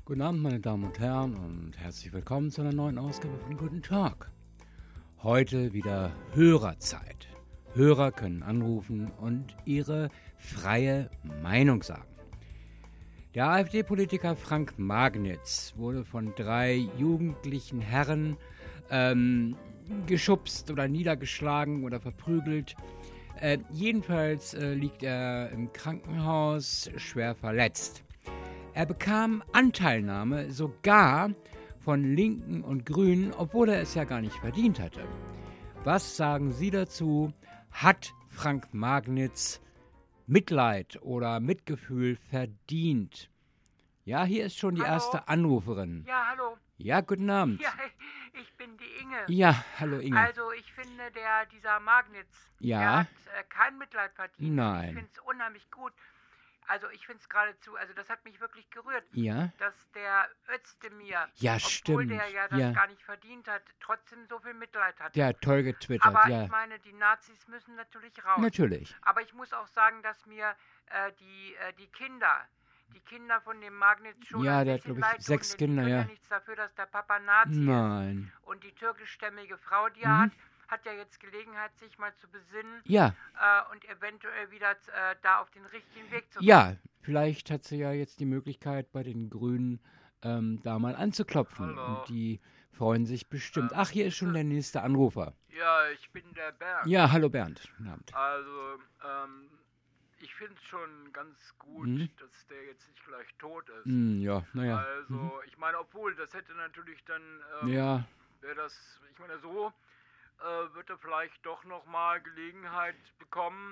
Guten Abend, meine Damen und Herren, und herzlich willkommen zu einer neuen Ausgabe von Guten Tag. Heute wieder Hörerzeit. Hörer können anrufen und ihre freie Meinung sagen. Der AfD-Politiker Frank Magnitz wurde von 3 jugendlichen Herren geschubst oder niedergeschlagen oder verprügelt. Jedenfalls liegt er im Krankenhaus schwer verletzt. Er bekam Anteilnahme sogar von Linken und Grünen, obwohl er es ja gar nicht verdient hatte. Was sagen Sie dazu? Hat Frank Magnitz Mitleid oder Mitgefühl verdient? Ja, hier ist schon die erste Anruferin. Ja, hallo. Ja, guten Abend. Ja, ich bin die Inge. Ja, hallo Inge. Also ich finde, dieser Magnitz, Ja. der hat kein Mitleid verdient. Nein. Ich finde es unheimlich gut. Also ich finde es geradezu, also das hat mich wirklich gerührt, Ja? dass der Özdemir, Ja, obwohl stimmt. der ja das gar nicht verdient hat, trotzdem so viel Mitleid hat. Der hat toll getwittert, Aber ja. ich meine, die Nazis müssen natürlich raus. Natürlich. Aber ich muss auch sagen, dass mir die Kinder von dem Magnitz schon Ja, ein der hat, bisschen glaube ich, leid 6 tun, denn Kinder, die können ja. ja nichts dafür, dass der Papa Nazi ist. Nein. Und die türkischstämmige Frau, die er hat ja jetzt Gelegenheit, sich mal zu besinnen Ja. und eventuell wieder da auf den richtigen Weg zu kommen. Ja, vielleicht hat sie ja jetzt die Möglichkeit, bei den Grünen da mal anzuklopfen. Hallo. Und die freuen sich bestimmt. Ach, hier ist schon der nächste Anrufer. Ja, ich bin der Bernd. Ja, hallo Bernd. Guten Abend. Also, ich finde es schon ganz gut, dass der jetzt nicht gleich tot ist. Ja, naja. Also, ich meine, obwohl, das hätte natürlich dann, Ja, wäre das, ich meine, so wird er vielleicht doch nochmal Gelegenheit bekommen,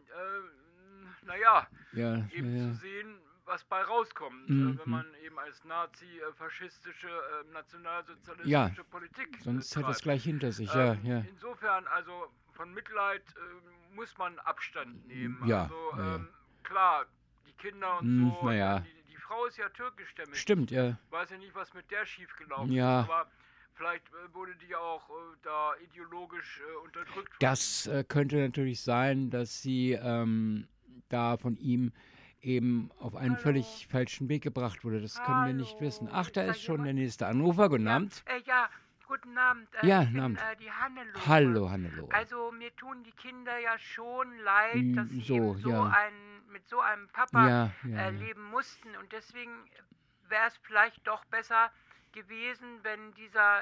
ja, eben ja. zu sehen, was bei rauskommt, wenn man eben als Nazi faschistische, nationalsozialistische Politik Sonst hat treibt. es gleich hinter sich, ja. Insofern, also von Mitleid muss man Abstand nehmen. Ja, Also ja. klar, die Kinder und so, naja. die Frau ist ja türkischstämmig. Stimmt, ja. Ich weiß ja nicht, was mit der schiefgelaufen Ja. ist, aber vielleicht wurde die auch da ideologisch unterdrückt. Das könnte natürlich sein, dass sie da von ihm eben auf einen völlig falschen Weg gebracht wurde. Das können wir nicht wissen. Ach, da ist schon der nächste Anrufer. Guten Abend. Ja, guten Abend. Ja, Ich guten bin Abend. die Hannelore. Hallo, Hannelore. Also mir tun die Kinder ja schon leid, dass sie so, eben ja. mit so einem Papa Ja. leben mussten. Und deswegen wäre es vielleicht doch besser gewesen, wenn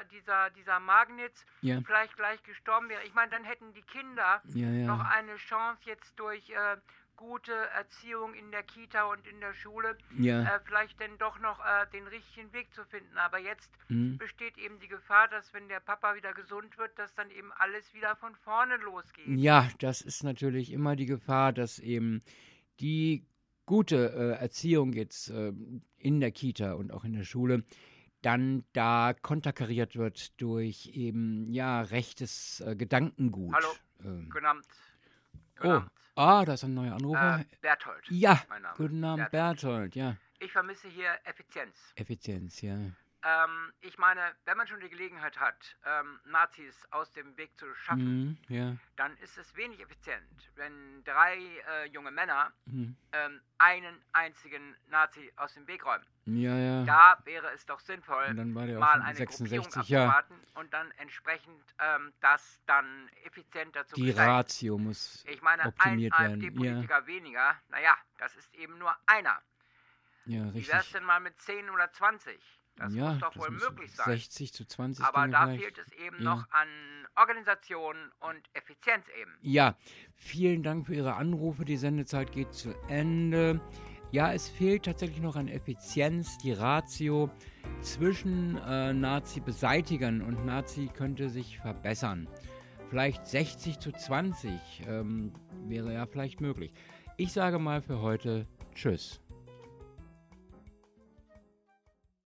dieser Magnitz Ja. vielleicht gleich gestorben wäre. Ich meine, dann hätten die Kinder Ja. noch eine Chance jetzt durch gute Erziehung in der Kita und in der Schule Ja. vielleicht denn doch noch den richtigen Weg zu finden. Aber jetzt Mhm. besteht eben die Gefahr, dass wenn der Papa wieder gesund wird, dass dann eben alles wieder von vorne losgeht. Ja, das ist natürlich immer die Gefahr, dass eben die gute Erziehung jetzt in der Kita und auch in der Schule dann da konterkariert wird durch eben, ja, rechtes Gedankengut. Hallo, guten Abend. Guten Oh, Abend. da ist ein neuer Anrufer. Berthold. Ja, mein Name. guten Abend, Berthold, ja. Ich vermisse hier Effizienz. Effizienz, ja. Ich meine, wenn man schon die Gelegenheit hat, Nazis aus dem Weg zu schaffen, Ja. dann ist es wenig effizient, wenn 3 junge Männer Mhm. einen einzigen Nazi aus dem Weg räumen. Ja. Da wäre es doch sinnvoll, Und dann war der mal auf eine 66, Gruppierung ja. abzuwarten und dann entsprechend das dann effizienter zu Die gestalten. Ratio muss Ich meine, ein optimiert werden. AfD-Politiker weniger, naja, das ist eben nur einer. Ja, Wie wär's richtig. denn mal mit 10 oder 20? Das Ja, muss doch das wohl muss möglich sein. 60 zu 20 Aber ginge da vielleicht. fehlt es eben Ja. noch an Organisation und Effizienz eben. Ja, vielen Dank für Ihre Anrufe. Die Sendezeit geht zu Ende. Ja, es fehlt tatsächlich noch an Effizienz. Die Ratio zwischen Nazi-Beseitigern und Nazi könnte sich verbessern. Vielleicht 60 zu 20 wäre ja vielleicht möglich. Ich sage mal für heute Tschüss.